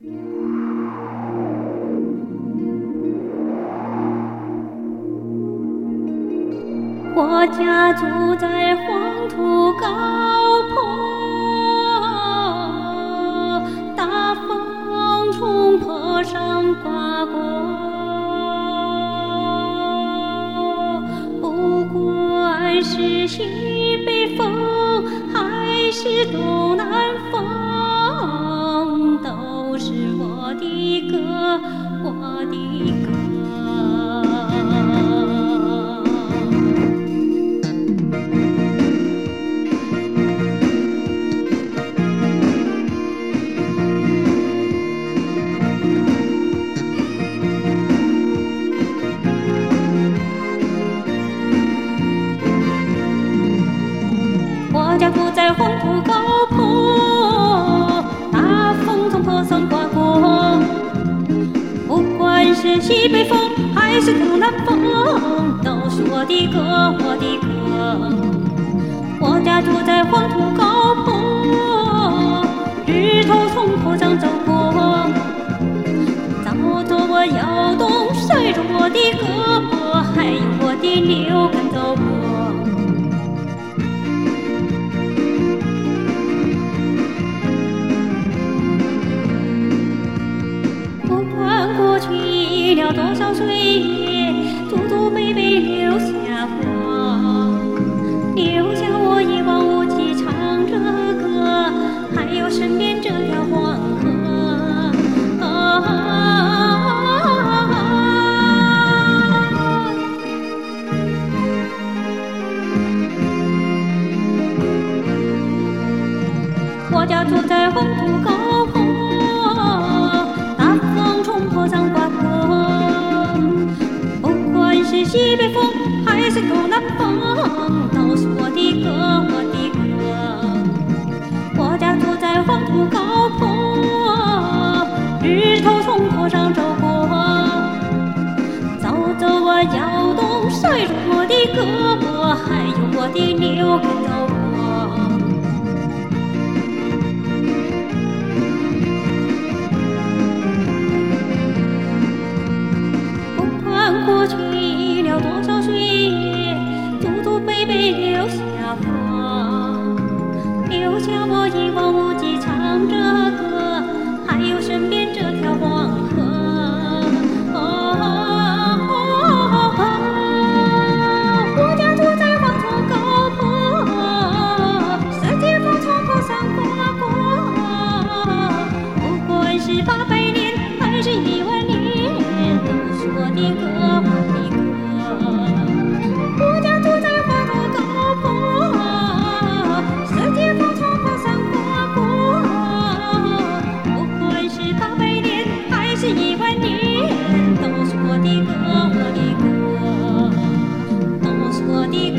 我家住在黄土高坡，大风从坡上刮过，不管是西北风还是东南风，都是我的歌，我的歌。我家住在黄土高坡，大风从坡上刮过，不管是西北风还是东南风，都是我的歌，我的歌。我家住在黄土高坡，日头从坡上走过，早着我摇动晒着我的胳膊，还有我的六根走过。去了多少岁月，祖祖辈辈留下我，留下我一望无际唱着歌，还有身边这条黄河。我家住在黄土高坡，坡上刮过，不管是西北风还是东南风，都是我的歌，我的歌。我家住在黄土高坡，日头从坡上走过，早着我摇动晒着我的胳膊，还有我的六根走过。过去了多少岁月，祖祖辈辈留下我，留下我一望无际唱着歌，还有身边这条黄河。我家住在黄土高坡，四季风从坡上刮过，不管是800年还是10000年，都是我的歌。10000年，都是我的歌，我的歌，都是我的歌。